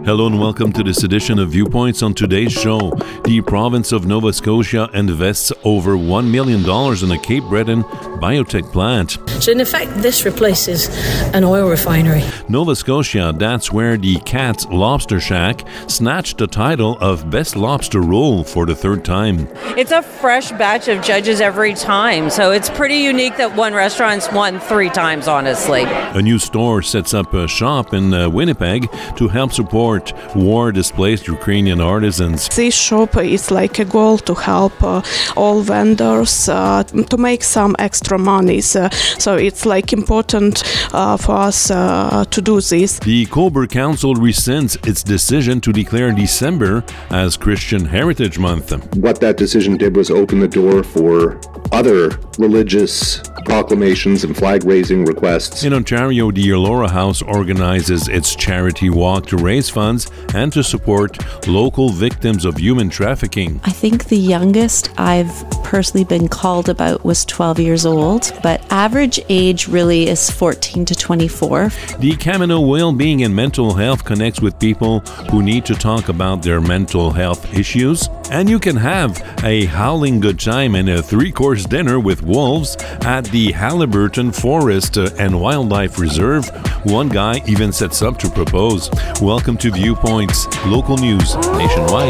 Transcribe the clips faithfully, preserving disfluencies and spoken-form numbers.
Hello and welcome to this edition of Viewpoints. On today's show, the province of Nova Scotia invests over one million dollars in a Cape Breton biotech plant. So in effect, this replaces an oil refinery. Nova Scotia, that's where the Katz Lobster Shack snatched the title of Best Lobster Roll for the third time. It's a fresh batch of judges every time, so it's pretty unique that one restaurant's won three times, honestly. A new store sets up a shop in uh, Winnipeg to help support war-displaced Ukrainian artisans. This shop is like a goal to help uh, all vendors uh, to make some extra money. So, so it's like important uh, for us uh, to do this. The Cobourg Council rescinds its decision to declare December as Christian Heritage Month. What that decision did was open the door for other religious proclamations and flag-raising requests. In Ontario, the Elora House organizes its charity walk to raise funds and to support local victims of human trafficking. I think the youngest I've personally been called about was twelve years old, but average age really is fourteen to twenty-four. The Camino Wellbeing and Mental Health connects with people who need to talk about their mental health issues. And you can have a howling good time and a three-course dinner with wolves at the Haliburton Forest and Wildlife Reserve. One guy even sets up to propose. Welcome to Viewpoints, local news nationwide.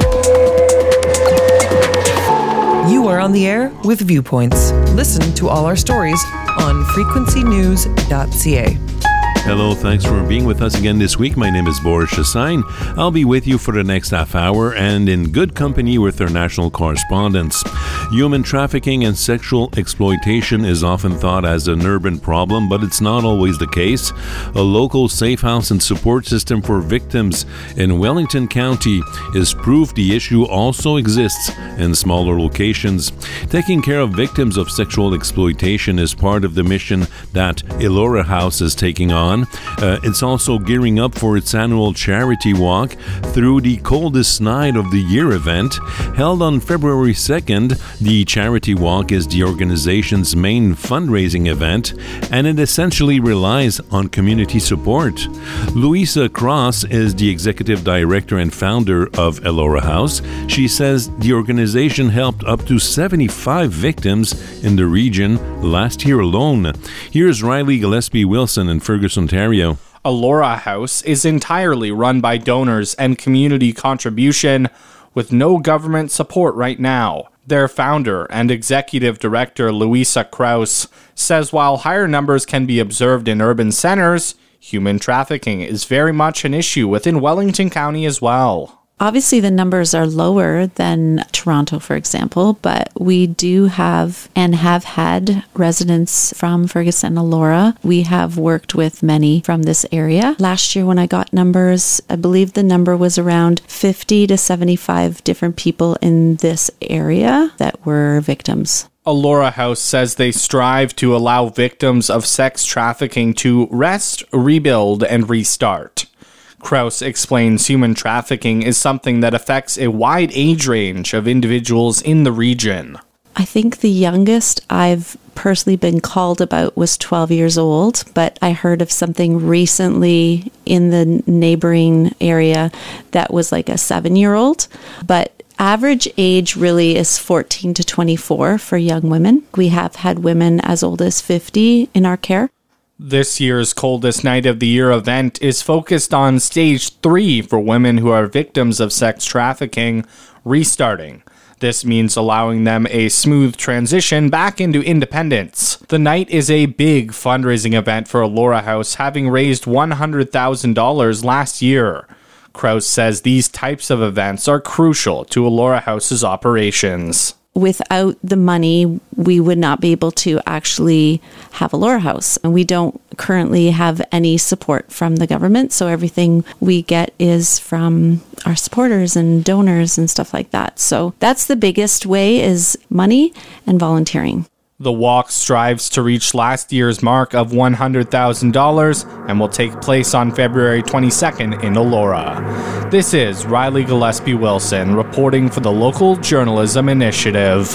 You are on the air with Viewpoints. Listen to all our stories on frequency news dot c a. Hello, thanks for being with us again this week. My name is Boris Chassagne. I'll be with you for the next half hour and in good company with our national correspondents. Human trafficking and sexual exploitation is often thought as an urban problem, but it's not always the case. A local safe house and support system for victims in Wellington County is proof the issue also exists in smaller locations. Taking care of victims of sexual exploitation is part of the mission that Elora House is taking on. Uh, it's also gearing up for its annual charity walk through the coldest night of the year event. Held on February second, the charity walk is the organization's main fundraising event, and it essentially relies on community support. Louisa Cross is the executive director and founder of Elora House. She says the organization helped up to seventy-five victims in the region last year alone. Here's Riley Gillespie-Wilson in Ferguson, Ontario. Elora House is entirely run by donors and community contribution with no government support right now. Their founder and executive director, Louisa Kraus, says while higher numbers can be observed in urban centers, human trafficking is very much an issue within Wellington County as well. Obviously, the numbers are lower than Toronto, for example, but we do have and have had residents from Ferguson and Elora. We have worked with many from this area. Last year when I got numbers, I believe the number was around fifty to seventy-five different people in this area that were victims. Elora House says they strive to allow victims of sex trafficking to rest, rebuild, and restart. Kraus explains human trafficking is something that affects a wide age range of individuals in the region. I think the youngest I've personally been called about was twelve years old, but I heard of something recently in the neighboring area that was like a seven-year-old. But average age really is fourteen to twenty-four for young women. We have had women as old as fifty in our care. This year's Coldest Night of the Year event is focused on Stage three for women who are victims of sex trafficking, restarting. This means allowing them a smooth transition back into independence. The night is a big fundraising event for Elora House, having raised one hundred thousand dollars last year. Kraus says these types of events are crucial to Elora House's operations. Without the money, we would not be able to actually have Elora House. And we don't currently have any support from the government, so everything we get is from our supporters and donors and stuff like that. So that's the biggest way, is money and volunteering. The walk strives to reach last year's mark of one hundred thousand dollars and will take place on February twenty-second in Elora. This is Riley Gillespie-Wilson reporting for the Local Journalism Initiative.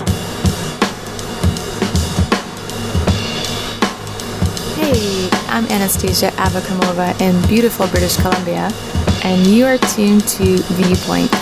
Hey, I'm Anastasia Avakamova in beautiful British Columbia. and you are tuned to Viewpoints.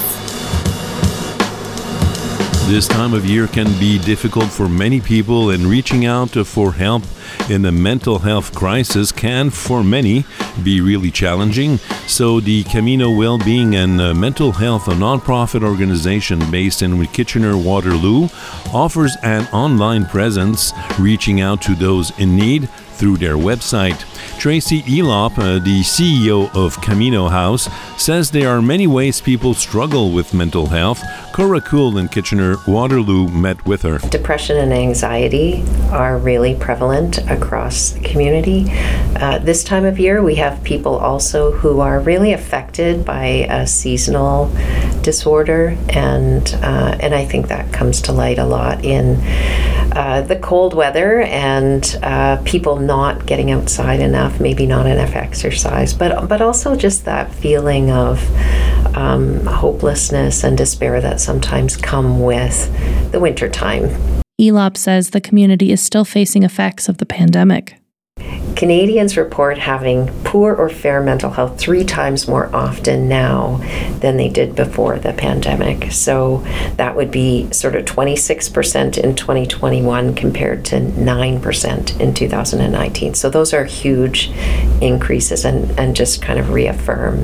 This time of year can be difficult for many people, and reaching out for help in a mental health crisis can, for many, be really challenging. So the Camino Wellbeing and uh, Mental Health, a nonprofit organization based in Kitchener-Waterloo, offers an online presence, reaching out to those in need through their website. Tracy Elop, uh, the C E O of Camino House, says there are many ways people struggle with mental health. Cora Cool in Kitchener-Waterloo met with her. Depression and anxiety are really prevalent across the community. Uh, this time of year, we have people also who are really affected by a seasonal disorder, and uh, and I think that comes to light a lot in uh, the cold weather and uh, people not getting outside enough, maybe not enough exercise, but but also just that feeling of um, hopelessness and despair that sometimes come with the winter time. Elop says the community is still facing effects of the pandemic. Canadians report having poor or fair mental health three times more often now than they did before the pandemic. So that would be sort of twenty-six percent in twenty twenty-one compared to nine percent in two thousand nineteen. So those are huge increases and, and just kind of reaffirm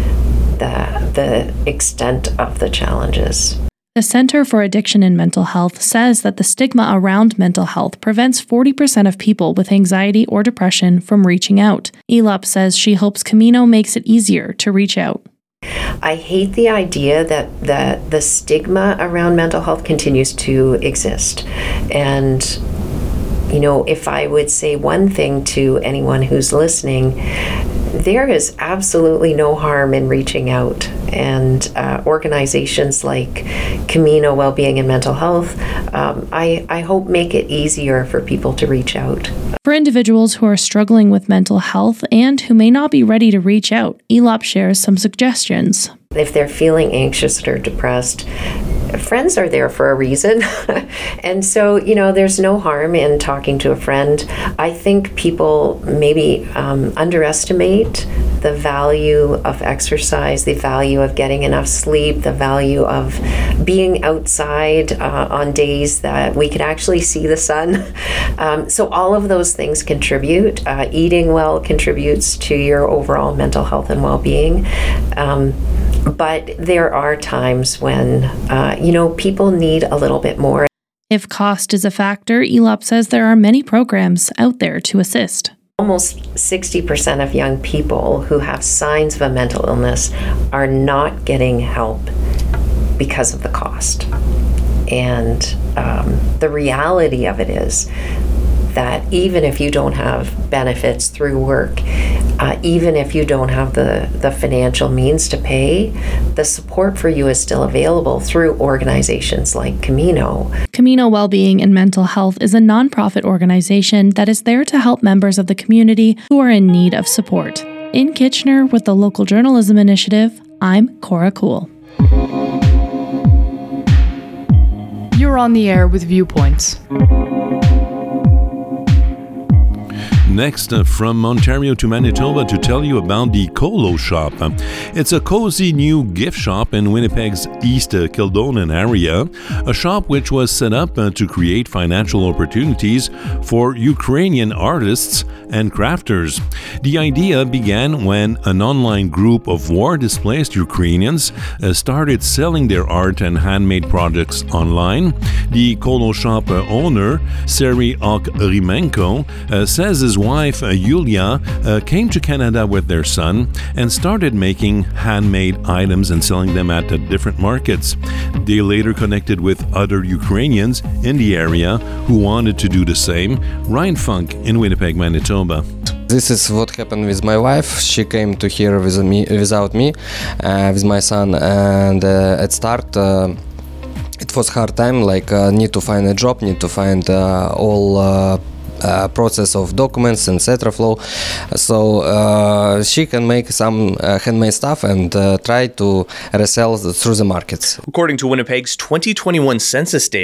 the, the extent of the challenges. The Centre for Addiction and Mental Health says that the stigma around mental health prevents forty percent of people with anxiety or depression from reaching out. Elop says she hopes Camino makes it easier to reach out. I hate the idea that, that the stigma around mental health continues to exist. And, you know, if I would say one thing to anyone who's listening, there is absolutely no harm in reaching out, and uh, organizations like Camino Wellbeing and Mental Health, um, I, I hope make it easier for people to reach out. For individuals who are struggling with mental health and who may not be ready to reach out, Elop shares some suggestions. If they're feeling anxious or depressed, friends are there for a reason. And so, you know, there's no harm in talking to a friend. I think people maybe um, underestimate the value of exercise, the value of getting enough sleep, the value of being outside uh, on days that we could actually see the sun. Um, so all of those things contribute. Uh, eating well contributes to your overall mental health and well-being. Um, But there are times when, uh, you know, people need a little bit more. If cost is a factor, Elop says there are many programs out there to assist. Almost sixty percent of young people who have signs of a mental illness are not getting help because of the cost. And um, the reality of it is that even if you don't have benefits through work, uh, even if you don't have the, the financial means to pay, the support for you is still available through organizations like Camino. Camino Wellbeing and Mental Health is a nonprofit organization that is there to help members of the community who are in need of support. In Kitchener with the Local Journalism Initiative, I'm Cora Cool. You're on the air with Viewpoints. Next, uh, from Ontario to Manitoba to tell you about the Colo Shop. It's a cozy new gift shop in Winnipeg's East uh, Kildonan area, a shop which was set up uh, to create financial opportunities for Ukrainian artists and crafters. The idea began when an online group of war-displaced Ukrainians uh, started selling their art and handmade projects online. The Colo Shop uh, owner, Seri Okrimenko, uh, says his wife, uh, Yulia, uh, came to Canada with their son and started making handmade items and selling them at uh, different markets. They later connected with other Ukrainians in the area who wanted to do the same. Ryan Funk in Winnipeg, Manitoba. This is what happened with my wife. She came to here with me, without me, uh, with my son, and uh, at start uh, it was hard time, like uh, need to find a job, need to find uh, all uh, Uh, process of documents and et cetera flow. So uh, she can make some uh, handmade stuff and uh, try to resell through the markets. According to Winnipeg's twenty twenty-one census data,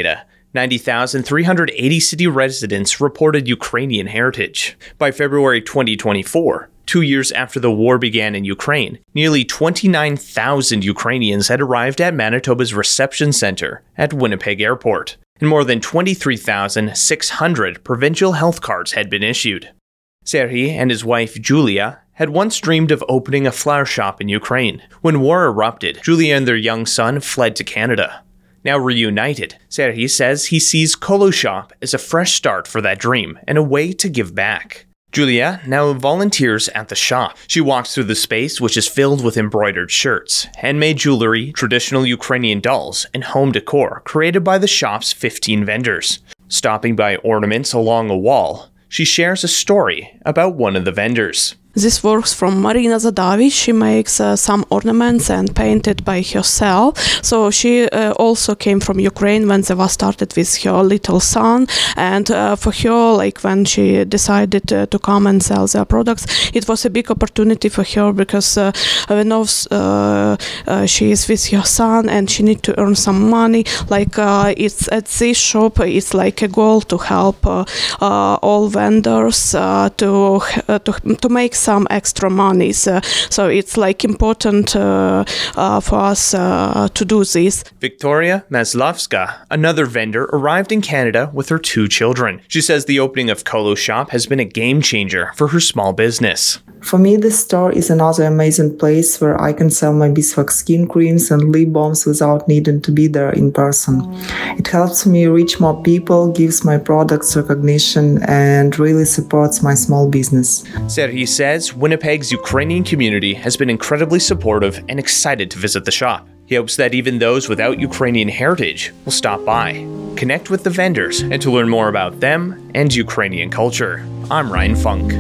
ninety thousand three hundred eighty city residents reported Ukrainian heritage. By February twenty twenty-four, two years after the war began in Ukraine, nearly twenty-nine thousand Ukrainians had arrived at Manitoba's reception center at Winnipeg Airport, and more than twenty-three thousand six hundred provincial health cards had been issued. Serhiy and his wife Julia had once dreamed of opening a flower shop in Ukraine. When war erupted, Julia and their young son fled to Canada. Now reunited, Serhiy says he sees Kolo Shop as a fresh start for that dream and a way to give back. Julia now volunteers at the shop. She walks through the space, which is filled with embroidered shirts, handmade jewelry, traditional Ukrainian dolls, and home decor created by the shop's fifteen vendors. Stopping by ornaments along a wall, she shares a story about one of the vendors. This works from Marina Zadavi. She makes uh, some ornaments and painted by herself. So she uh, also came from Ukraine when the war started with her little son. And uh, for her, like when she decided uh, to come and sell their products, it was a big opportunity for her because uh, we know uh, uh, she is with her son and she needs to earn some money. Like uh, it's at this shop, it's like a goal to help uh, uh, all vendors uh, to, uh, to to make some extra money. So, so it's like important uh, uh, for us uh, to do this. Victoria Maslovska, another vendor, arrived in Canada with her two children. She says the opening of Kolo Shop has been a game changer for her small business. For me, this store is another amazing place where I can sell my beeswax skin creams and lip balms without needing to be there in person. It helps me reach more people, gives my products recognition, and really supports my small business. Serhiy says Winnipeg's Ukrainian community has been incredibly supportive and excited to visit the shop. He hopes that even those without Ukrainian heritage will stop by, connect with the vendors, and to learn more about them and Ukrainian culture. I'm Ryan Funk.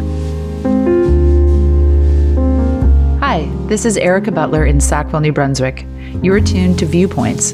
Hi, this is Erica Butler in Sackville, New Brunswick. You are tuned to Viewpoints.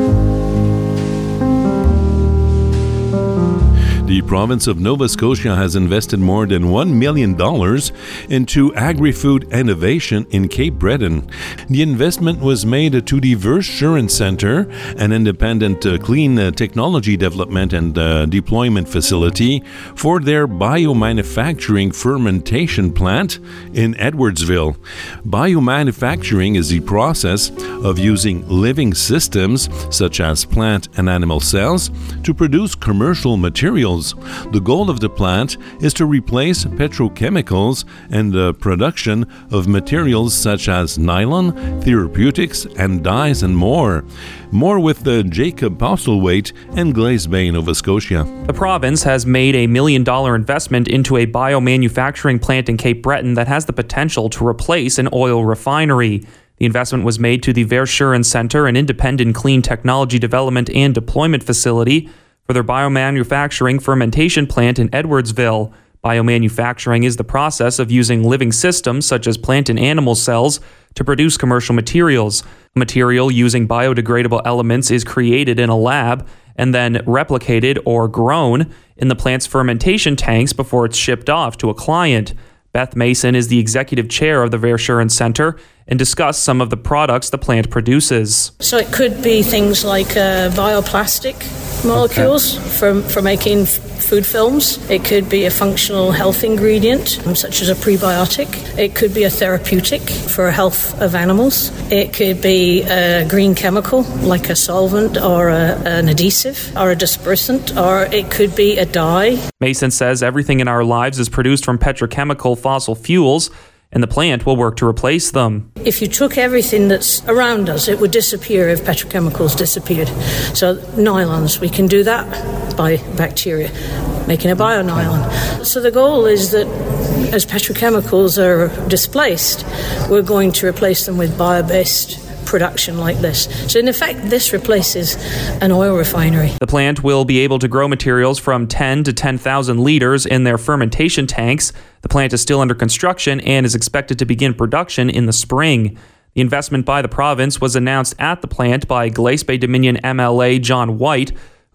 The province of Nova Scotia has invested more than one million dollars into agri-food innovation in Cape Breton. The investment was made to the Verschuren Center, an independent uh, clean uh, technology development and uh, deployment facility for their biomanufacturing fermentation plant in Edwardsville. Biomanufacturing is the process of using living systems, such as plant and animal cells, to produce commercial materials. The goal of the plant is to replace petrochemicals and the production of materials such as nylon, therapeutics, and dyes and more. More with the Jacob Postlethwaite in Glace Bay, Nova Scotia. The province has made a million dollar investment into a biomanufacturing plant in Cape Breton that has the potential to replace an oil refinery. The investment was made to the Verschuren Center, an independent clean technology development and deployment facility, for their biomanufacturing fermentation plant in Edwardsville. Biomanufacturing is the process of using living systems such as plant and animal cells to produce commercial materials. A material using biodegradable elements is created in a lab and then replicated or grown in the plant's fermentation tanks before it's shipped off to a client. Beth Mason is the executive chair of the Verschuren Center and discussed some of the products the plant produces. So it could be things like uh, bioplastic molecules okay. for, for making f- food films. It could be a functional health ingredient, um, such as a prebiotic. It could be a therapeutic for health of animals. It could be a green chemical, like a solvent or a, an adhesive or a dispersant, or it could be a dye. Mason says everything in our lives is produced from petrochemical fossil fuels, and the plant will work to replace them. If you took everything that's around us, it would disappear if petrochemicals disappeared. So nylons, we can do that by bacteria, making a bio-nylon. So the goal is that as petrochemicals are displaced, we're going to replace them with bio-based production like this. So in effect, this replaces an oil refinery. The plant will be able to grow materials from ten to ten thousand liters in their fermentation tanks. The plant is still under construction and is expected to begin production in the spring. The investment by the province was announced at the plant by Glace Bay Dominion M L A John White,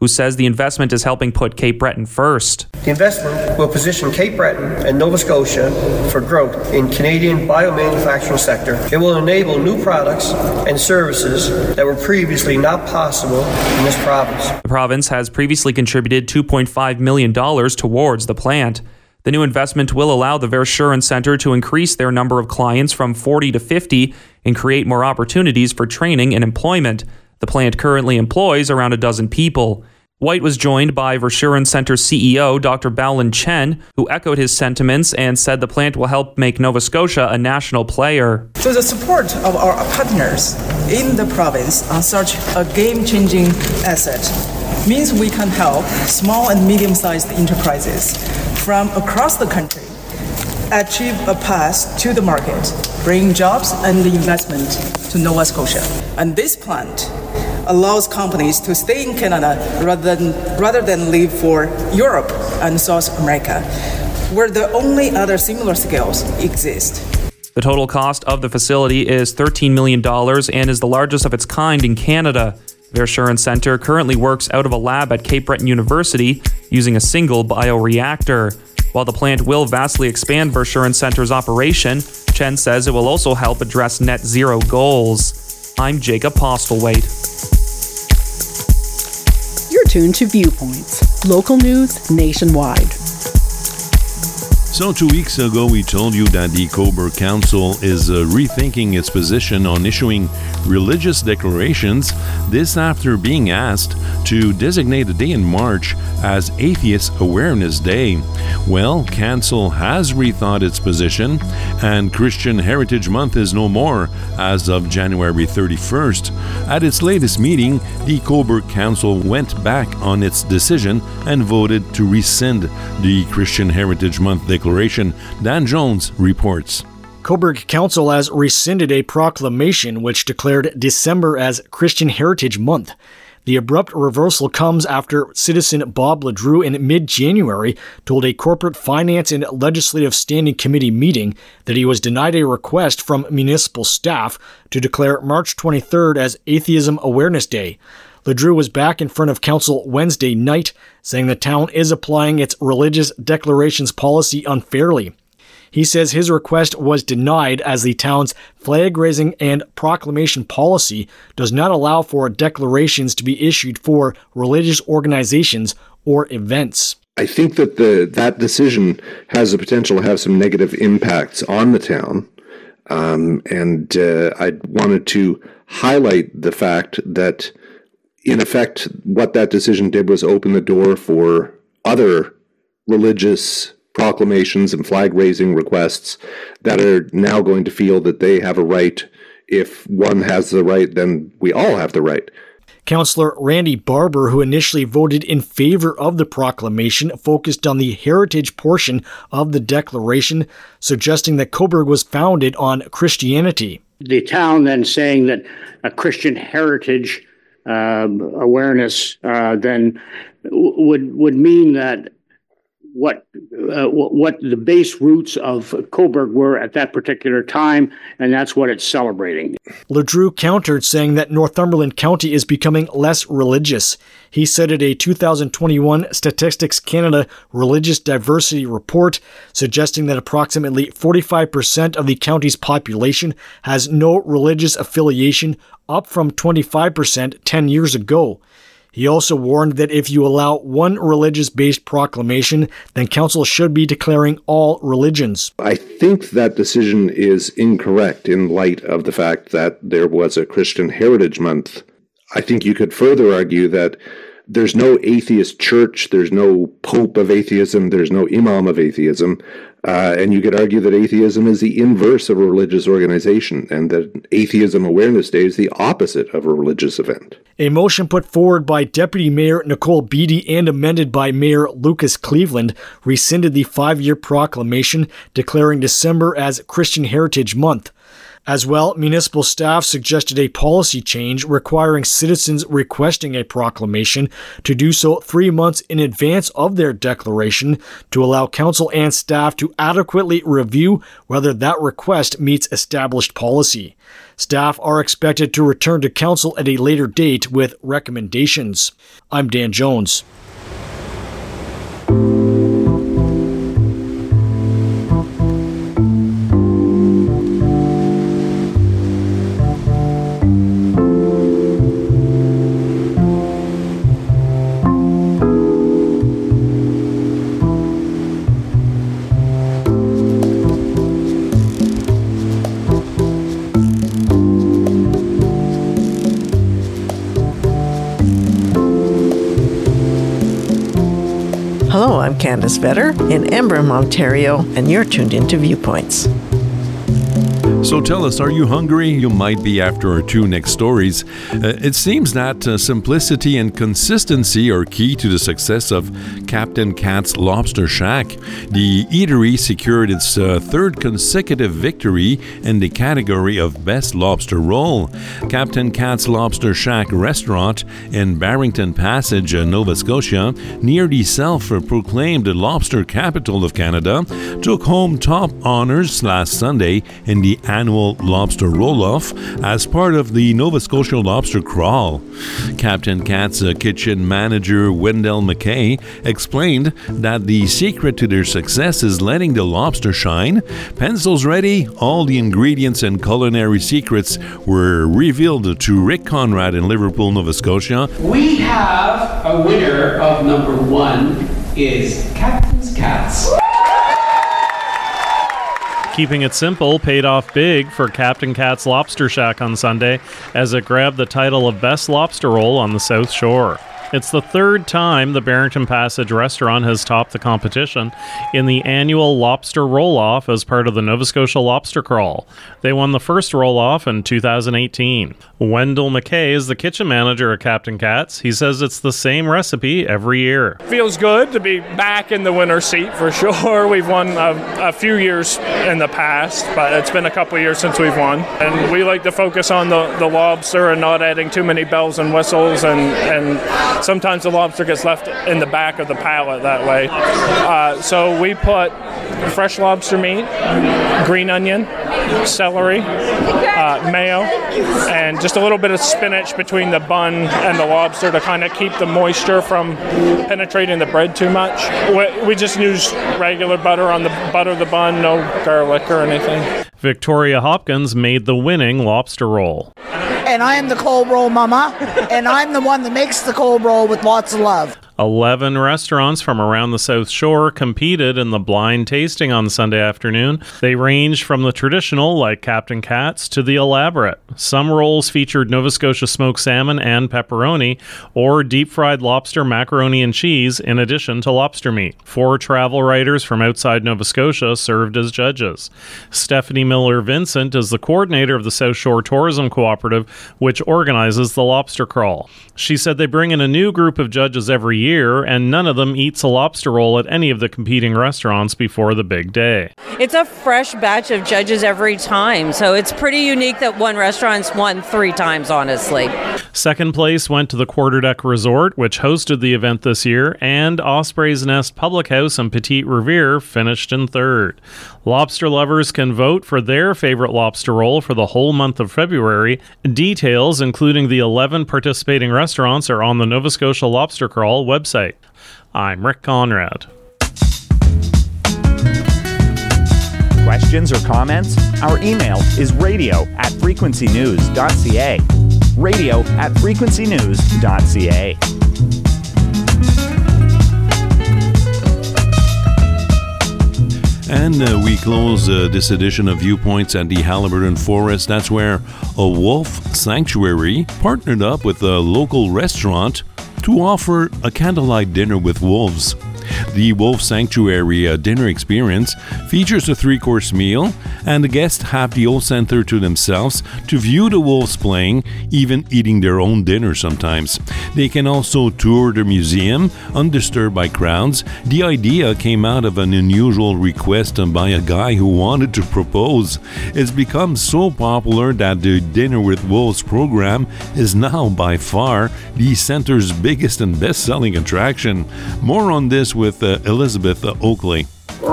who says the investment is helping put Cape Breton first. The investment will position Cape Breton and Nova Scotia for growth in Canadian biomanufacturing sector. It will enable new products and services that were previously not possible in this province. The province has previously contributed two point five million dollars towards the plant. The new investment will allow the Verschuren Center to increase their number of clients from forty to fifty and create more opportunities for training and employment. The plant currently employs around a dozen people. White was joined by Verschuren Center C E O Doctor Baolin Chen, who echoed his sentiments and said the plant will help make Nova Scotia a national player. So the support of our partners in the province on such a game-changing asset means we can help small and medium-sized enterprises from across the country achieve a path to the market, bring jobs and investment to Nova Scotia. And this plant allows companies to stay in Canada rather than, rather than leave for Europe and South America, where the only other similar scales exist. The total cost of the facility is thirteen million dollars and is the largest of its kind in Canada. Verschuren Center currently works out of a lab at Cape Breton University using a single bioreactor. While the plant will vastly expand Verschuren Center's operation, Chen says it will also help address net zero goals. I'm Jacob Postlethwaite. You're tuned to Viewpoints, local news nationwide. So two weeks ago, we told you that the Cobourg Council is uh, rethinking its position on issuing religious declarations, this after being asked to designate a day in March as Atheist Awareness Day. Well, Council has rethought its position, and Christian Heritage Month is no more as of January thirty-first. At its latest meeting, the Cobourg Council went back on its decision and voted to rescind the Christian Heritage Month declaration. Dan Jones reports. Cobourg Council has rescinded a proclamation which declared December as Christian Heritage Month. The abrupt reversal comes after citizen Bob Ledrew in mid-January told a corporate finance and legislative standing committee meeting that he was denied a request from municipal staff to declare March twenty-third as Atheism Awareness Day. Ledrew was back in front of council Wednesday night, saying the town is applying its religious declarations policy unfairly. He says his request was denied as the town's flag-raising and proclamation policy does not allow for declarations to be issued for religious organizations or events. I think that the that decision has the potential to have some negative impacts on the town. Um, and uh, I wanted to highlight the fact that, in effect, what that decision did was open the door for other religious proclamations and flag-raising requests that are now going to feel that they have a right. If one has the right, then we all have the right. Councillor Randy Barber, who initially voted in favor of the proclamation, focused on the heritage portion of the declaration, suggesting that Cobourg was founded on Christianity. The town then saying that a Christian heritage uh, awareness uh, then w- would would mean that what uh, what the base roots of Cobourg were at that particular time, and that's what it's celebrating. Ledrew countered, saying that Northumberland County is becoming less religious. He cited a two thousand twenty-one Statistics Canada Religious Diversity Report, suggesting that approximately forty-five percent of the county's population has no religious affiliation, up from twenty-five percent ten years ago. He also warned that if you allow one religious-based proclamation, then council should be declaring all religions. I think that decision is incorrect in light of the fact that there was a Christian Heritage Month. I think you could further argue that there's no atheist church, there's no pope of atheism, there's no imam of atheism, uh, and you could argue that atheism is the inverse of a religious organization, and that Atheism Awareness Day is the opposite of a religious event. A motion put forward by Deputy Mayor Nicole Beattie and amended by Mayor Lucas Cleveland rescinded the five-year proclamation declaring December as Christian Heritage Month. As well, municipal staff suggested a policy change requiring citizens requesting a proclamation to do so three months in advance of their declaration to allow council and staff to adequately review whether that request meets established policy. Staff are expected to return to council at a later date with recommendations. I'm Dan Jones. Hello, I'm Candace Vetter in Embrun, Ontario, and you're tuned into Viewpoints. So tell us, are you hungry? You might be after our two next stories. Uh, it seems that uh, simplicity and consistency are key to the success of Captain Cat's Lobster Shack. The eatery secured its uh, third consecutive victory in the category of Best Lobster Roll. Captain Cat's Lobster Shack restaurant in Barrington Passage, uh, Nova Scotia, near the self-proclaimed lobster capital of Canada, took home top honors last Sunday in the annual Lobster Roll-Off as part of the Nova Scotia Lobster Crawl. Captain Cat's uh, kitchen manager Wendell McKay explained that the secret to their success is letting the lobster shine. Pencils ready, all the ingredients and culinary secrets were revealed to Rick Conrad in Liverpool, Nova Scotia. We have a winner of number one is Captain's Cats. Keeping it simple paid off big for Captain Cat's Lobster Shack on Sunday as it grabbed the title of Best Lobster Roll on the South Shore. It's the third time the Barrington Passage restaurant has topped the competition in the annual Lobster Roll-Off as part of the Nova Scotia Lobster Crawl. They won the first roll-off in two thousand eighteen. Wendell McKay is the kitchen manager at Captain Cat's. He says it's the same recipe every year. Feels good to be back in the winner's seat for sure. We've won a, a few years in the past, but it's been a couple of years since we've won. And we like to focus on the, the lobster and not adding too many bells and whistles, and, and sometimes the lobster gets left in the back of the palate that way. Uh, so we put fresh lobster meat, green onion, celery, uh, mayo, and just a little bit of spinach between the bun and the lobster to kind of keep the moisture from penetrating the bread too much. We, we just use regular butter on the butter the bun, no garlic or anything. Victoria Hopkins made the winning lobster roll. And I am the cold roll mama, and I'm the one that makes the cold roll with lots of love. Eleven restaurants from around the South Shore competed in the blind tasting on Sunday afternoon. They ranged from the traditional, like Captain Cat's, to the elaborate. Some rolls featured Nova Scotia smoked salmon and pepperoni, or deep-fried lobster, macaroni, and cheese, in addition to lobster meat. Four travel writers from outside Nova Scotia served as judges. Stephanie Miller-Vincent is the coordinator of the South Shore Tourism Cooperative, which organizes the Lobster Crawl. She said they bring in a new group of judges every year, and none of them eats a lobster roll at any of the competing restaurants before the big day. It's a fresh batch of judges every time, so it's pretty unique that one restaurant's won three times, honestly. Second place went to the Quarterdeck Resort, which hosted the event this year, and Osprey's Nest Public House and Petite Riviere finished in third. Lobster lovers can vote for their favorite lobster roll for the whole month of February. Details, including the eleven participating restaurants, are on the Nova Scotia Lobster Crawl website. I'm Rick Conrad. Questions or comments? Our email is radio at frequency news dot c a. radio at frequency news dot c a. And uh, we close uh, this edition of Viewpoints at the Haliburton Forest. That's where a wolf sanctuary partnered up with a local restaurant to offer a candlelight dinner with wolves. The Wolf Sanctuary uh, dinner experience features a three-course meal, and the guests have the whole center to themselves to view the wolves playing, even eating their own dinner sometimes. They can also tour the museum undisturbed by crowds. The idea came out of an unusual request by a guy who wanted to propose. It's become so popular that the Dinner with Wolves program is now by far the center's biggest and best-selling attraction. More on this with uh, Elizabeth uh, Oakley.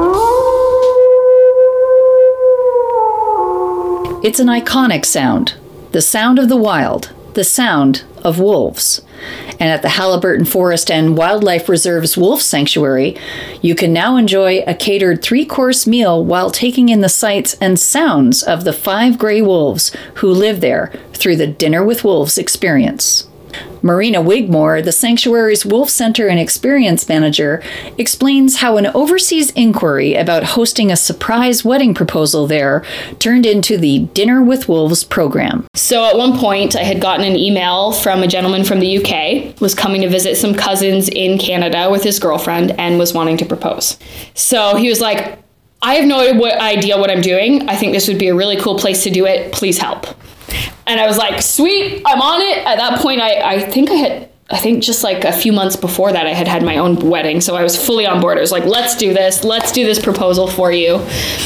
It's an iconic sound, the sound of the wild, the sound of wolves. And at the Haliburton Forest and Wildlife Reserve's Wolf Sanctuary, you can now enjoy a catered three-course meal while taking in the sights and sounds of the five gray wolves who live there through the Dinner with Wolves experience. Marina Wigmore, the sanctuary's Wolf Center and Experience Manager, explains how an overseas inquiry about hosting a surprise wedding proposal there turned into the Dinner with Wolves program. So at one point, I had gotten an email from a gentleman from the U K, was coming to visit some cousins in Canada with his girlfriend and was wanting to propose. So he was like, I have no idea what I'm doing. I think this would be a really cool place to do it. Please help. And I was like, sweet, I'm on it. At that point, I, I think I had, I think just like a few months before that, I had had my own wedding. So I was fully on board. I was like, let's do this. Let's do this proposal for you.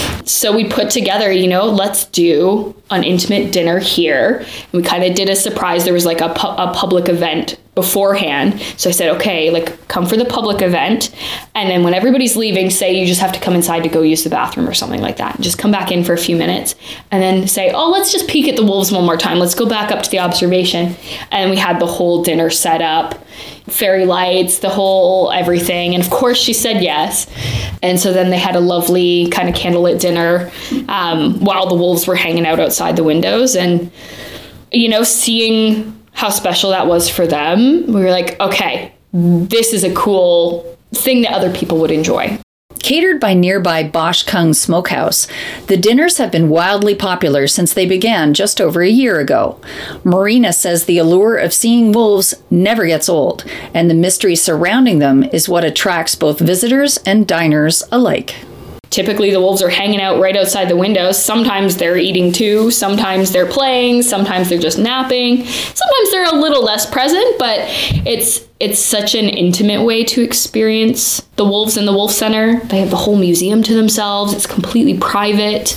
So we put together, you know, let's do an intimate dinner here. And we kind of did a surprise. There was like a, pu- a public event beforehand. So I said, okay, like come for the public event. And then when everybody's leaving, say you just have to come inside to go use the bathroom or something like that. Just come back in for a few minutes and then say, oh, let's just peek at the wolves one more time. Let's go back up to the observation. And we had the whole dinner set up, fairy lights, the whole everything. And of course she said yes. And so then they had a lovely kind of candlelit dinner um, while the wolves were hanging out outside the windows. And, you know, seeing how special that was for them, we were like, okay, this is a cool thing that other people would enjoy. Catered by nearby Bosch Kung Smokehouse, the dinners have been wildly popular since they began just over a year ago. Marina says the allure of seeing wolves never gets old, and the mystery surrounding them is what attracts both visitors and diners alike. Typically, the wolves are hanging out right outside the windows. Sometimes they're eating too. Sometimes they're playing. Sometimes they're just napping. Sometimes they're a little less present, but it's it's such an intimate way to experience the wolves in the Wolf Center. They have the whole museum to themselves. It's completely private.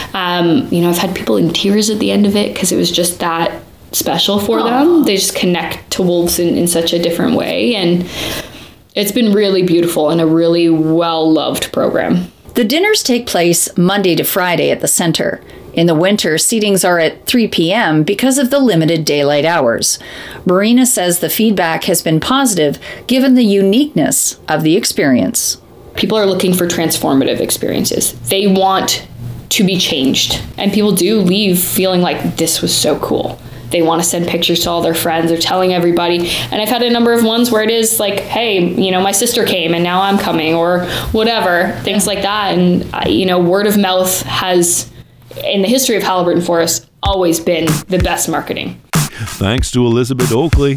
Um, you know, I've had people in tears at the end of it because it was just that special for Aww. them. They just connect to wolves in, in such a different way. And it's been really beautiful and a really well-loved program. The dinners take place Monday to Friday at the center. In the winter, seatings are at three p.m. because of the limited daylight hours. Marina says the feedback has been positive given the uniqueness of the experience. People are looking for transformative experiences. They want to be changed. And people do leave feeling like this was so cool. They want to send pictures to all their friends. They're telling everybody. And I've had a number of ones where it is like, hey, you know, my sister came and now I'm coming or whatever, things like that. And, uh, you know, word of mouth has, in the history of Haliburton Forest, always been the best marketing. Thanks to Elizabeth Oakley.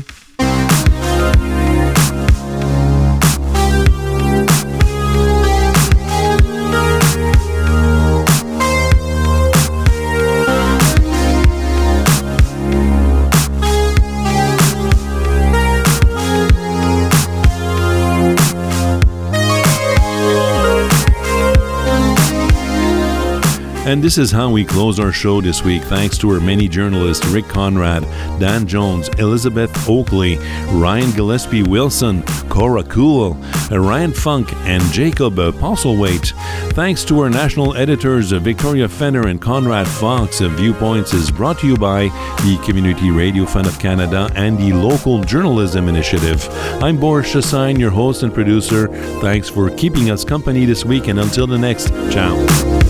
And this is how we close our show this week. Thanks to our many journalists, Rick Conrad, Dan Jones, Elizabeth Oakley, Ryan Gillespie Wilson, Cora Cool, Ryan Funk, and Jacob Postlewaite. Thanks to our national editors, Victoria Fenner and Conrad Fox. Viewpoints is brought to you by the Community Radio Fund of Canada and the Local Journalism Initiative. I'm Boris Chassagne, your host and producer. Thanks for keeping us company this week, and until the next, ciao.